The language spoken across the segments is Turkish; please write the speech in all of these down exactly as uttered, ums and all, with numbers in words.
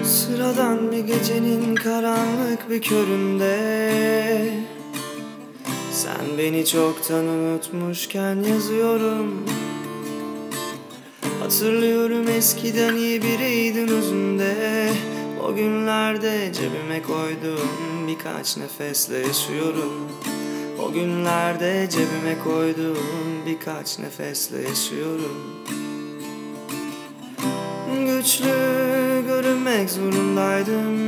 Sıradan bir gecenin karanlık bir köründe sen beni çoktan unutmuşken yazıyorum. Hatırlıyorum eskiden iyi biriydin özünde. O günlerde cebime koyduğum birkaç nefesle yaşıyorum. O günlerde cebime koyduğum birkaç nefesle yaşıyorum. Güçlü görünmek zorundaydım.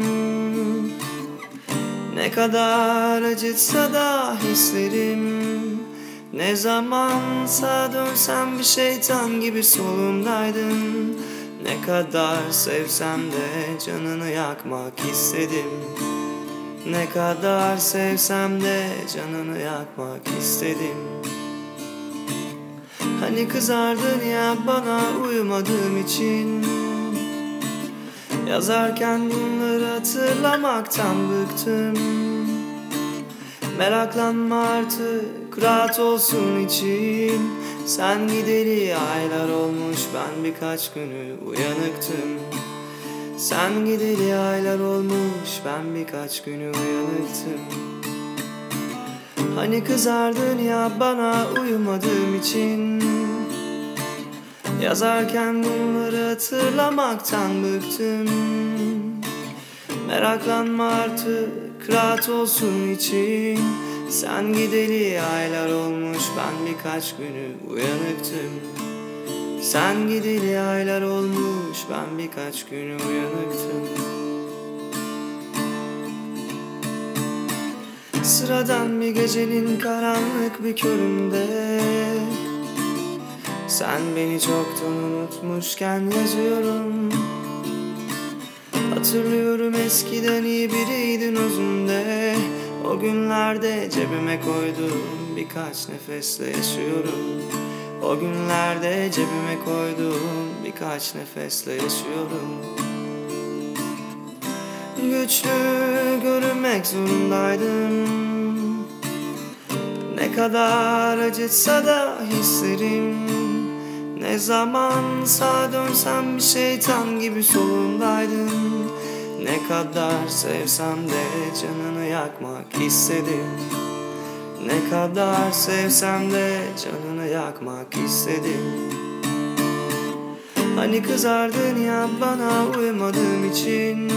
Ne kadar acıtsa da hislerim. Ne zamansa dönsem bir şeytan gibi solumdaydın. Ne kadar sevsem de canını yakmak istedim. Ne kadar sevsem de canını yakmak istedim. Hani kızardın ya bana uyumadığım için. Yazarken bunları hatırlamaktan bıktım. Meraklanma artık, rahat olsun için. Sen gideli aylar olmuş, ben birkaç günü uyanıktım. Sen gideli aylar olmuş, ben birkaç günü uyanıktım. Hani kızardın ya bana uyumadığım için. Yazarken bunları hatırlamaktan bıktım. Meraklanma artık, rahat olsun için. Sen gideli aylar olmuş, ben birkaç günü uyanıktım. Sen gideli aylar olmuş, ben birkaç günü uyanıktım. Sıradan bir gecenin karanlık bir köründe sen beni çoktan unutmuşken yazıyorum. Hatırlıyorum eskiden iyi biriydin özünde. O günlerde cebime koyduğum birkaç nefesle yaşıyorum. O günlerde cebime koyduğum birkaç nefesle yaşıyorum. Güçlü görünmek zorundaydım. Ne kadar acıtsa da hislerim. Ne zamansa dönsem bir şeytan gibi solundaydın. Ne kadar sevsem de canını yakmak istedim. Ne kadar sevsem de canını yakmak istedim. Hani kızardın ya bana uyumadığım için.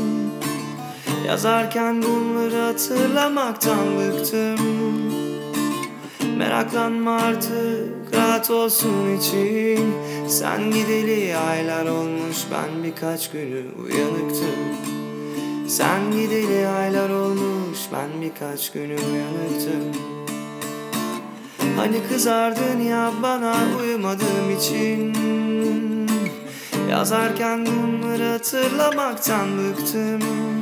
Yazarken bunları hatırlamaktan bıktım. Meraklanma artık, rahat olsun için. Sen gideli aylar olmuş, ben birkaç günü uyanıktım. Sen gideli aylar olmuş, ben birkaç günü uyanıktım. Hani kızardın ya bana uyumadığım için. Yazarken bunları hatırlamaktan bıktım.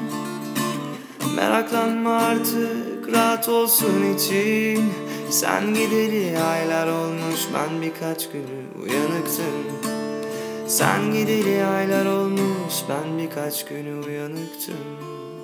Meraklanma artık, rahat olsun için. Sen gideli aylar olmuş, ben birkaç günü uyanıktım. Sen gideli aylar olmuş, ben birkaç günü uyanıktım.